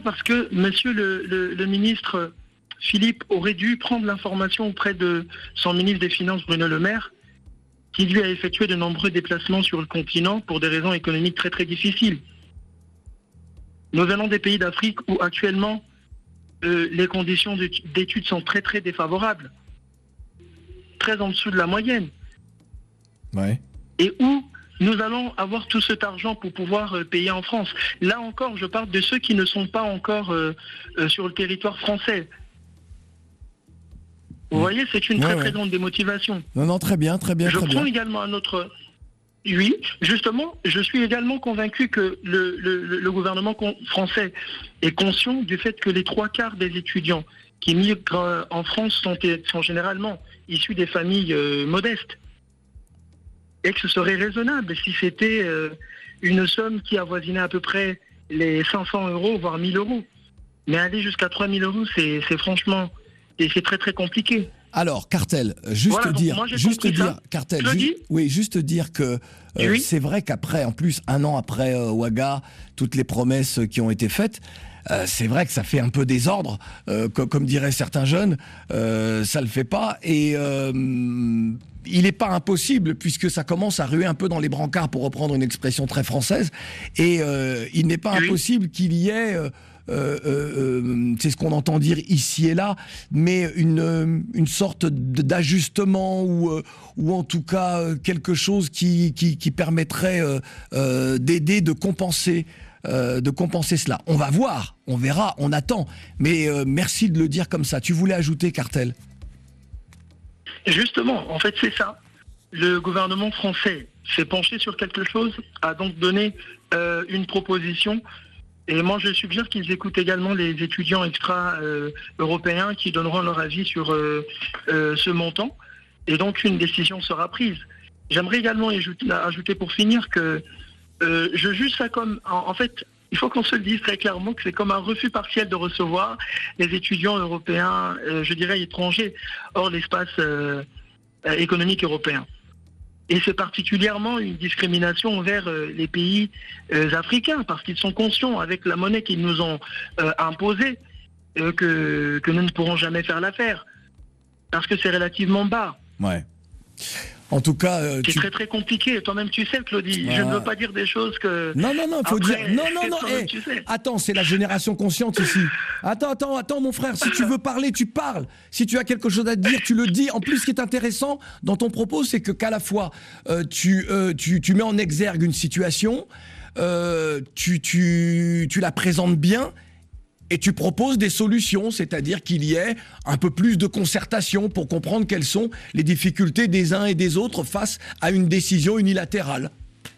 Parce que monsieur le, le, le ministre Philippe aurait dû prendre l'information auprès de son ministre des Finances Bruno Le Maire, qui lui a effectué de nombreux déplacements sur le continent pour des raisons économiques très très difficiles. Nous venons des pays d'Afrique où actuellement euh, les conditions d'études sont très très défavorables. Très en dessous de la moyenne. Ouais. Et où nous allons avoir tout cet argent pour pouvoir euh, payer en France. Là encore, je parle de ceux qui ne sont pas encore euh, euh, sur le territoire français. Vous mmh. voyez, c'est une ouais, très ouais. très grande démotivation. Non, non, très bien, très bien, je très prends bien. également un autre... Oui, justement, je suis également convaincu que le, le, le gouvernement français est conscient du fait que les trois quarts des étudiants qui migrent en France sont, sont généralement issus des familles euh, modestes. Et que ce serait raisonnable si c'était euh, une somme qui avoisinait à peu près les cinq cents euros, voire mille euros. Mais aller jusqu'à trois mille euros, c'est, c'est franchement, c'est, c'est très très compliqué. Alors, Cartel, juste voilà, dire, moi, juste dire, ça. Cartel, ju- oui, juste dire que euh, oui. c'est vrai qu'après, en plus, un an après euh, Ouaga, toutes les promesses qui ont été faites, euh, c'est vrai que ça fait un peu désordre, euh, co- comme diraient certains jeunes, euh, ça le fait pas, et euh, il n'est pas impossible, puisque ça commence à ruer un peu dans les brancards, pour reprendre une expression très française, et euh, il n'est pas oui. impossible qu'il y ait... Euh, Euh, euh, c'est ce qu'on entend dire ici et là, mais une, une sorte d'ajustement ou, euh, ou en tout cas quelque chose qui, qui, qui permettrait euh, euh, d'aider, de compenser, euh, de compenser cela. On va voir, on verra, on attend, mais euh, merci de le dire comme ça. Tu voulais ajouter, Cartel ? Justement, en fait c'est ça. Le gouvernement français s'est penché sur quelque chose, a donc donné euh, une proposition. Et moi, je suggère qu'ils écoutent également les étudiants extra-européens euh, qui donneront leur avis sur euh, euh, ce montant. Et donc, une décision sera prise. J'aimerais également ajouter, ajouter pour finir que euh, je juge ça comme... En, en fait, il faut qu'on se le dise très clairement que c'est comme un refus partiel de recevoir les étudiants européens, euh, je dirais étrangers, hors l'espace euh, euh, économique européen. Et c'est particulièrement une discrimination envers euh, les pays euh, africains, parce qu'ils sont conscients, avec la monnaie qu'ils nous ont euh, imposée, euh, que, que nous ne pourrons jamais faire l'affaire. Parce que c'est relativement bas. Ouais. En tout cas, euh, c'est tu... très très compliqué. Toi-même, tu sais, Claudie. Ouais. Je ne veux pas dire des choses que. Non, non, non, faut après, dire. Non, non, non. Hey, tu sais. attends, c'est la génération consciente ici. Attends, attends, attends, mon frère. Si tu veux parler, tu parles. Si tu as quelque chose à dire, tu le dis. En plus, ce qui est intéressant dans ton propos, c'est que qu'à la fois euh, tu, euh, tu tu mets en exergue une situation, euh, tu tu tu la présentes bien. Et tu proposes des solutions, c'est-à-dire qu'il y ait un peu plus de concertation pour comprendre quelles sont les difficultés des uns et des autres face à une décision unilatérale.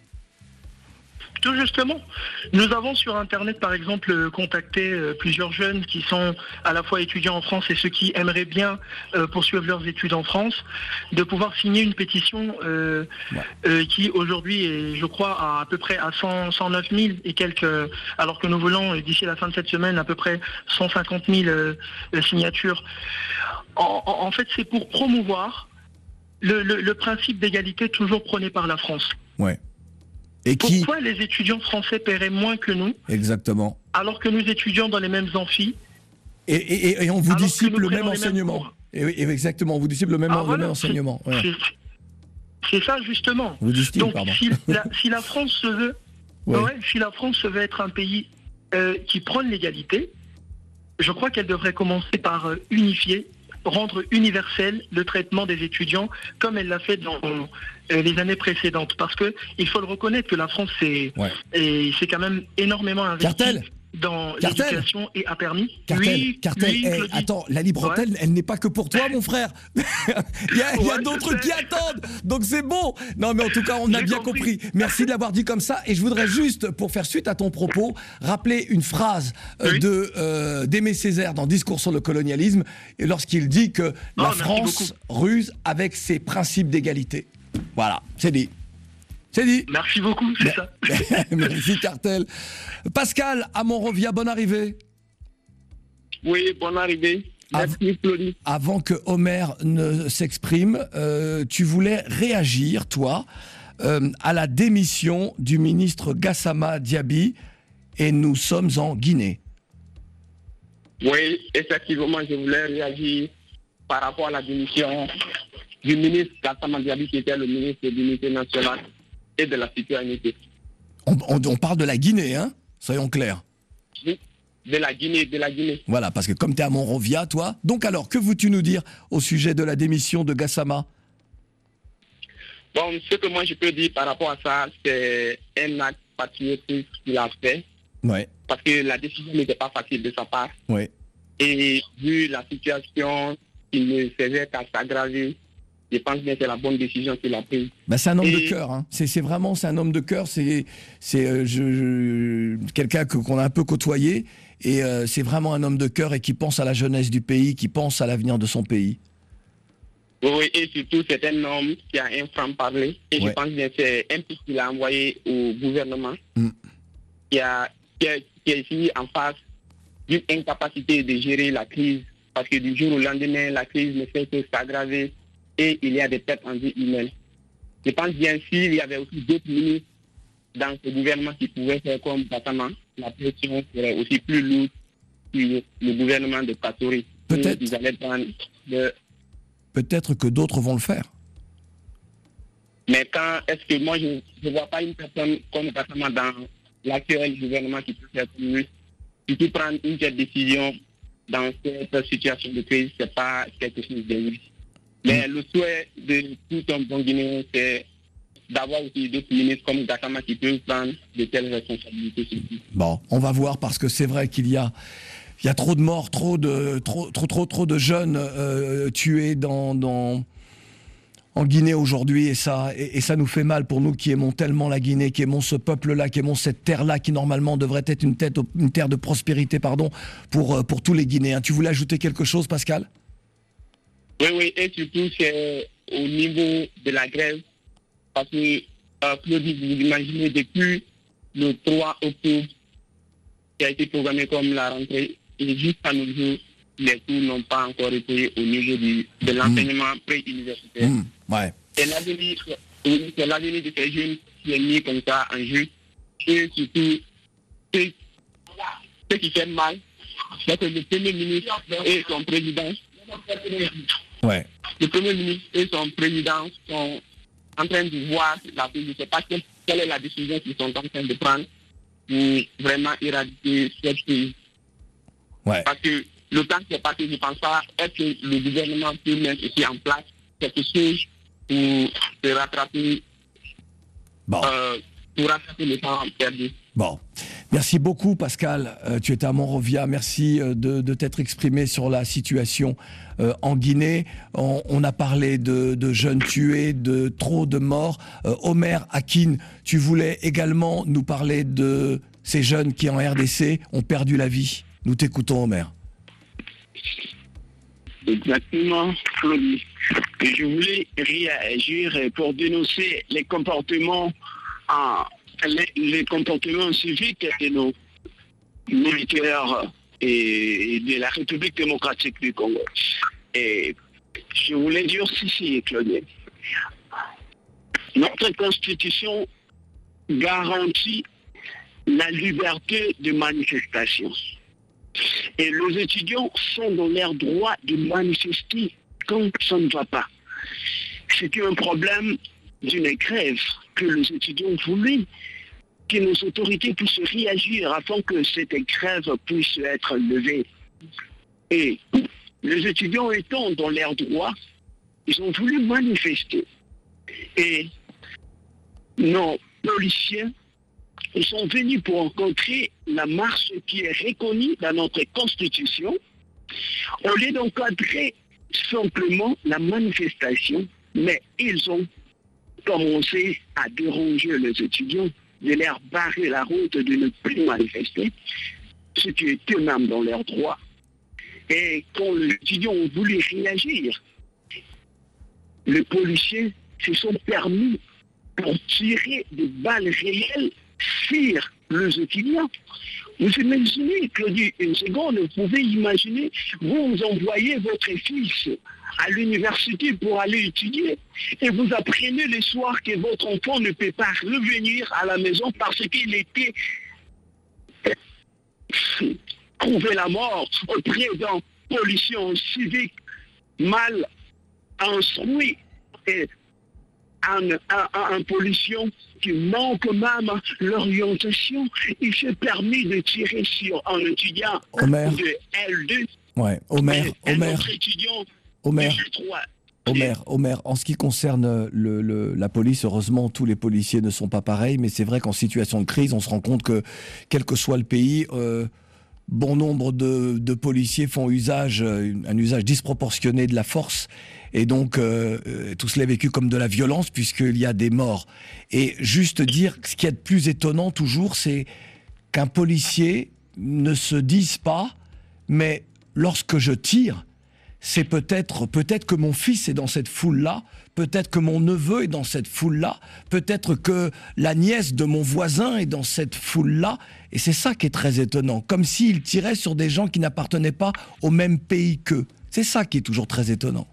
Tout justement. Nous avons sur Internet, par exemple, contacté euh, plusieurs jeunes qui sont à la fois étudiants en France et ceux qui aimeraient bien euh, poursuivre leurs études en France, de pouvoir signer une pétition euh, ouais. euh, qui aujourd'hui est, je crois, à, à peu près à cent, cent neuf mille et quelques, alors que nous voulons, d'ici la fin de cette semaine, à peu près cent cinquante mille euh, signatures. En, en, en fait, c'est pour promouvoir le, le, le principe d'égalité toujours prôné par la France. Ouais. Et qui... Pourquoi les étudiants français paieraient moins que nous? Exactement. Alors que nous étudions dans les mêmes amphis. Et, et, et on vous dissipe le même enseignement. Et, et exactement, on vous dissipe le même, ah, le voilà, même enseignement. C'est, ouais. c'est, c'est ça justement. Vous distille, Donc pardon. Si la, si la France se veut, ouais. Ouais, si la France se veut être un pays euh, qui prône l'égalité, je crois qu'elle devrait commencer par euh, unifier, rendre universel le traitement des étudiants comme elle l'a fait dans euh, les années précédentes. Parce que il faut le reconnaître que la France c'est ouais. et c'est quand même énormément investi Cartel. dans Cartel. l'éducation et a permis. Cartel, oui, Cartel. oui, Hey, attends, la libre antenne, ouais. elle n'est pas que pour toi, mon frère. il y a, ouais, il y a d'autres qui attendent. Donc c'est bon. Non, mais en tout cas, on a J'ai bien compris. compris. Merci de l'avoir dit comme ça. Et je voudrais juste, pour faire suite à ton propos, rappeler une phrase euh, oui. de euh, d'Aimé Césaire dans Discours sur le colonialisme, lorsqu'il dit que oh, la France beaucoup. ruse avec ses principes d'égalité. Voilà, c'est dit. C'est dit. Merci beaucoup, c'est ça. Merci Cartel. Pascal, à Monrovia, bonne arrivée. Oui, bonne arrivée. Merci Claudie. Avant que Homer ne s'exprime, euh, tu voulais réagir, toi, euh, à la démission du ministre Gassama Diaby, et nous sommes en Guinée. Oui, effectivement, je voulais réagir par rapport à la démission du ministre Gassama Diaby, qui était le ministre de l'Unité nationale et de la citoyenneté. On, on, on parle de la Guinée, hein, soyons clairs. Oui, de la Guinée, de la Guinée. Voilà, parce que comme tu es à Monrovia, toi, donc alors, que veux-tu nous dire au sujet de la démission de Gassama? Bon, ce que moi je peux dire par rapport à ça, c'est un acte patriotique qu'il a fait. Ouais. Parce que la décision n'était pas facile de sa part. Ouais. Et vu la situation qui ne faisait qu'à s'aggraver, je pense bien que c'est la bonne décision qu'il a prise. Bah, c'est un homme et... de cœur. Hein. C'est, c'est vraiment c'est un homme de cœur. C'est, c'est euh, je, je, quelqu'un que, qu'on a un peu côtoyé. Et euh, c'est vraiment un homme de cœur et qui pense à la jeunesse du pays, qui pense à l'avenir de son pays. Oui, et surtout, c'est un homme qui a un franc-parler. Et ouais. je pense bien que c'est un peu qu'il a envoyé au gouvernement, mm. qui, a, qui, a, qui est ici en face d'une incapacité de gérer la crise. Parce que du jour au lendemain, la crise ne fait que s'aggraver. Et il y a des pertes en vie humaine. Je pense bien s'il y avait aussi d'autres ministres dans ce gouvernement qui pouvaient faire comme Gassama, la pression serait aussi plus lourde que le gouvernement de Katori. Peut-être, ils allaient prendre le... peut-être que d'autres vont le faire. Mais quand est-ce que moi je ne vois pas une personne comme Gassama dans l'actuel gouvernement qui peut faire comme lui, qui peut prendre une telle décision dans cette situation de crise, c'est pas quelque chose de lui. Mais mmh. le souhait de tout un bon Guinéen, c'est d'avoir aussi d'autres ministres comme Gassama qui peuvent prendre de telles responsabilités. Bon, on va voir, parce que c'est vrai qu'il y a, il y a trop de morts, trop de, trop, trop, trop, trop de jeunes euh, tués dans, dans, en Guinée aujourd'hui, et ça, et, et ça nous fait mal pour nous qui aimons tellement la Guinée, qui aimons ce peuple-là, qui aimons cette terre-là, qui normalement devrait être une, tête, une terre de prospérité, pardon, pour, pour tous les Guinéens. Tu voulais ajouter quelque chose, Pascal ? Oui, oui, et surtout, c'est au niveau de la grève, parce que, euh, Claudie, vous imaginez, depuis le trois octobre, qui a été programmé comme la rentrée, et jusqu'à nos jours, les cours n'ont pas encore été au niveau du, de l'enseignement mmh. pré-universitaire. Mmh. Ouais. C'est l'avenir, c'est l'avenir de ces jeunes qui est mis comme ça en jeu, et surtout, ce, ce qui fait mal, c'est que le Premier ministre et son président, ouais. le Premier ministre et son président sont en train de voir la chose. Je ne sais pas quelle, quelle est la décision qu'ils sont en train de prendre pour vraiment éradiquer cette crise. Ouais. Parce que le temps qui est passé, je ne pense pas, est-ce que le gouvernement peut mettre ici en place quelque chose pour se rattraper, bon. euh, pour rattraper le temps perdu. Bon. Merci beaucoup Pascal, euh, tu étais à Monrovia, merci euh, de, de t'être exprimé sur la situation euh, en Guinée. On, on a parlé de, de jeunes tués, de trop de morts. Euh, Omer Hakin, tu voulais également nous parler de ces jeunes qui en R D C ont perdu la vie. Nous t'écoutons Omer. Exactement, Claudie. Je voulais réagir pour dénoncer les comportements, en, les, les comportements civiques de nos militaires et de la République démocratique du Congo. Et je voulais dire ceci, Claudie. Notre Constitution garantit la liberté de manifestation. Et les étudiants sont dans leur droit de manifester quand ça ne va pas. C'est un problème d'une grève que les étudiants voulaient que nos autorités puissent réagir afin que cette grève puisse être levée. Et les étudiants étant dans leur droit, ils ont voulu manifester. Et nos policiers, ils sont venus pour rencontrer la marche qui est reconnue dans notre Constitution, au lieu d'encadrer simplement la manifestation, mais ils ont commencé à déranger les étudiants, de leur barrer la route, de ne plus manifester, ce qui est eux-mêmes dans leurs droits. Et quand les étudiants ont voulu réagir, les policiers se sont permis pour tirer des balles réelles sur les étudiants. Vous imaginez, Claudie, une seconde, vous pouvez imaginer, vous envoyez votre fils à l'université pour aller étudier et vous apprenez le soir que votre enfant ne peut pas revenir à la maison parce qu'il était trouvé la mort auprès d'un policier civique mal instruit et un, un, un policier qui manque même l'orientation. Il s'est permis de tirer sur un étudiant Omer. de L deux. Ouais, Omer, et Omer, un étudiant Omer, de G trois. Omer, Omer, en ce qui concerne le, le, la police, heureusement, tous les policiers ne sont pas pareils, mais c'est vrai qu'en situation de crise, on se rend compte que, quel que soit le pays, euh, bon nombre de, de policiers font usage, un usage disproportionné de la force, et donc euh, tout cela est vécu comme de la violence, puisqu'il y a des morts. Et juste dire, ce qui est de plus étonnant toujours, c'est qu'un policier ne se dise pas, mais lorsque je tire, c'est peut-être peut-être que mon fils est dans cette foule-là, peut-être que mon neveu est dans cette foule-là, peut-être que la nièce de mon voisin est dans cette foule-là, et c'est ça qui est très étonnant, comme s'il tirait sur des gens qui n'appartenaient pas au même pays qu'eux. C'est ça qui est toujours très étonnant.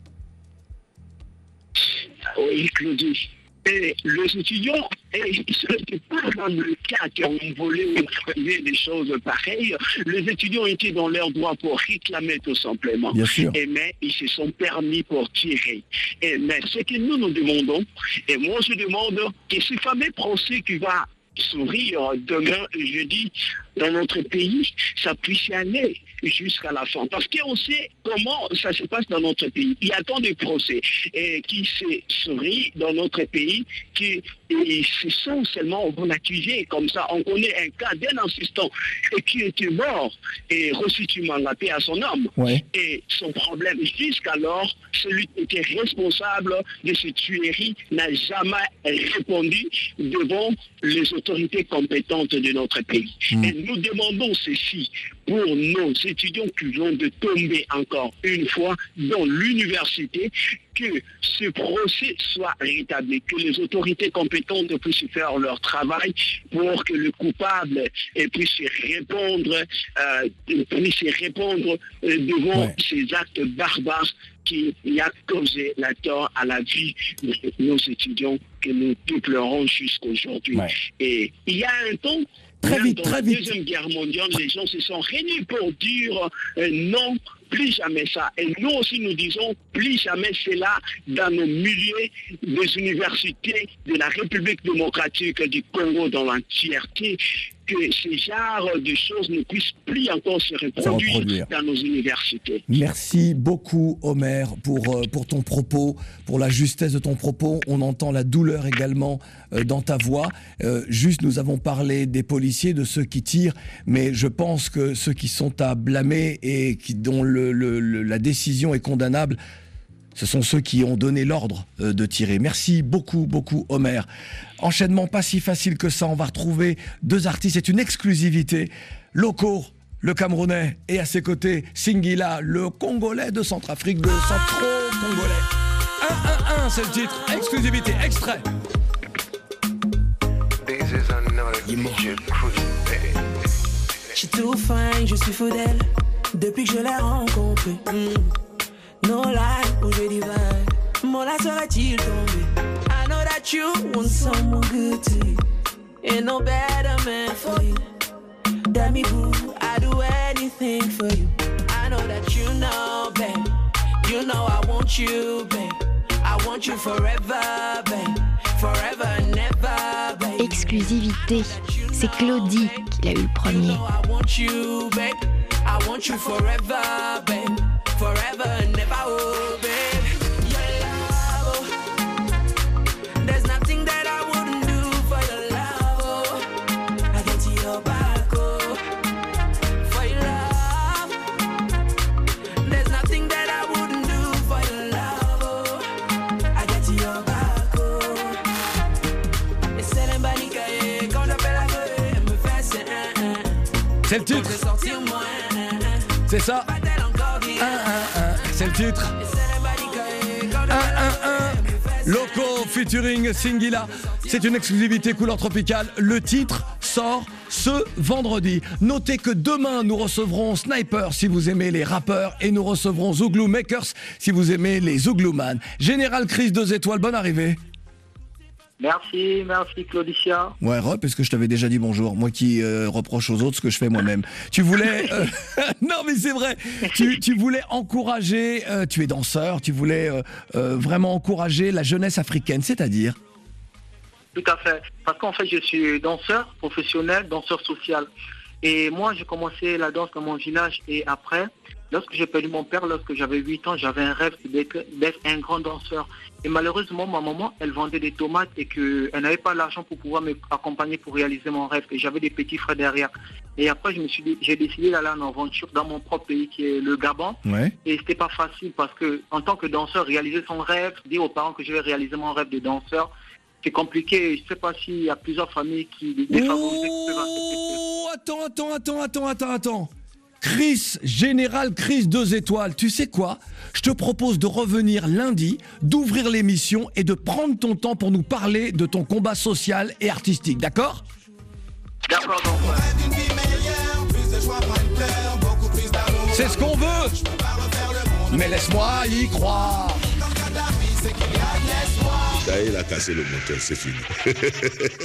Oui, Claudie. Et les étudiants, et ce n'était pas dans le cas qui ont volé ou crevé des choses pareilles. Les étudiants étaient dans leur droit pour réclamer tout simplement. Bien sûr. Et mais ils se sont permis pour tirer. Et mais ce que nous nous demandons, et moi je demande que ce fameux procès qui va s'ouvrir demain, jeudi, dans notre pays, ça puisse aller jusqu'à la fin. Parce qu'on sait comment ça se passe dans notre pays. Il y a tant de procès et qui se sourit dans notre pays qui et se sont seulement relativés comme ça. On connaît un cas d'un assistant qui était mort et reçu la paix à son âme. Ouais. Et son problème, jusqu'alors, celui qui était responsable de cette tuerie n'a jamais répondu devant les autorités compétentes de notre pays. Mmh. Et nous demandons ceci pour nos étudiants qui viennent de tomber encore une fois dans l'université, que ce procès soit rétabli, que les autorités compétentes puissent faire leur travail pour que le coupable puisse répondre, euh, puisse répondre euh, devant ouais. ces actes barbares qui a causé la tort à la vie de nos étudiants que nous déplorons jusqu'aujourd'hui. Ouais. Et il y a un temps, Très Même vite, dans très la vite. Deuxième Guerre mondiale, les gens se sont réunis pour dire euh, non, plus jamais ça. Et nous aussi, nous disons plus jamais cela dans nos milieux des universités de la République démocratique du Congo dans l'entièreté, que ce genre de choses ne puissent plus encore se reproduire, reproduire. dans nos universités. Merci beaucoup, Omer, pour, euh, pour ton propos, pour la justesse de ton propos. On entend la douleur également euh, dans ta voix. Euh, juste, nous avons parlé des policiers, de ceux qui tirent, mais je pense que ceux qui sont à blâmer et qui, dont le, le, le, la décision est condamnable, ce sont ceux qui ont donné l'ordre euh, de tirer. Merci beaucoup, beaucoup, Omer. Enchaînement pas si facile que ça. On va retrouver deux artistes. C'est une exclusivité. Loco, le Camerounais, et à ses côtés, Singila, le Congolais de Centrafrique, de Centro-Congolais. un un un, c'est le titre. Exclusivité, extrait. Je suis tout fine, je suis fidèle depuis que je l'ai rencontré. Mm. No lie, où je divine, mon là serait-il tombé? I know that you want someone good to you. Ain't no better man for you. Damn me boo, I do anything for you. I know that you know, babe. You know I want you, babe. I want you forever, babe. Forever and ever, babe. Exclusivité, c'est Claudie qui l'a eu le premier. I want you, babe. I want you forever, babe. Forever and ever, oh, babe. Your love, oh. There's nothing that I wouldn't do for your love, oh. I get to your back, oh. For your love. There's nothing that I wouldn't do for your love, oh. I get to your back, oh. Et c'est l'embanique, quand j'appelle la gueule, elle me fait c'est un, un. C'est le titre. C'est ça. un un un, c'est le titre. un un un, Loco featuring Singila. C'est une exclusivité couleur tropicale. Le titre sort ce vendredi. Notez que demain, nous recevrons Sniper si vous aimez les rappeurs et nous recevrons Zouglou Makers si vous aimez les Zouglouman. Général Chris, deux étoiles, bonne arrivée. Merci, merci Claudicia. Ouais, Rob, parce que je t'avais déjà dit bonjour. Moi qui euh, reproche aux autres ce que je fais moi-même. Tu voulais... Euh... non, mais c'est vrai. Tu, tu voulais encourager... Euh, tu es danseur. Tu voulais euh, euh, vraiment encourager la jeunesse africaine, c'est-à-dire... Tout à fait. Parce qu'en fait, je suis danseur professionnel, danseur social. Et moi, j'ai commencé la danse dans mon village. Et après, lorsque j'ai perdu mon père, lorsque j'avais huit ans, j'avais un rêve d'être, d'être un grand danseur. Et malheureusement, ma maman, elle vendait des tomates et qu'elle n'avait pas l'argent pour pouvoir m'accompagner pour réaliser mon rêve. Et j'avais des petits frères derrière. Et après, je me suis dit, j'ai décidé d'aller en aventure dans mon propre pays qui est le Gabon. Ouais. Et c'était pas facile parce que, en tant que danseur, réaliser son rêve, dire aux parents que je vais réaliser mon rêve de danseur, c'est compliqué. Je ne sais pas s'il y a plusieurs familles qui défavorisent. Oh, attends, attends, attends, attends, attends, attends. Chris, Général Chris, deux étoiles. Tu sais quoi? Je te propose de revenir lundi, d'ouvrir l'émission et de prendre ton temps pour nous parler de ton combat social et artistique, d'accord? D'accord, donc. C'est ce qu'on veut. Mais laisse-moi y croire. Ça y est, il a cassé le moteur, c'est fini.